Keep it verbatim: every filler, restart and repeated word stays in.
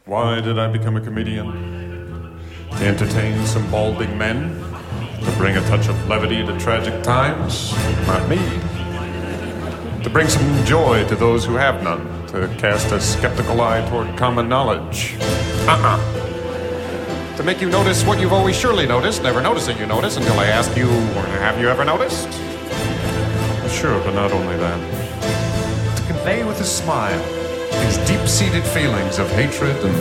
Why did I become a comedian? To entertain some balding men? To bring a touch of levity to tragic times? Not me. To bring some joy to those who have none. To cast a skeptical eye toward common knowledge. Uh-uh. To make you notice what you've always surely noticed, never noticing you notice until I ask you, have you ever noticed? Sure, but not only that. To convey with a smile these deep-seated feelings of hatred and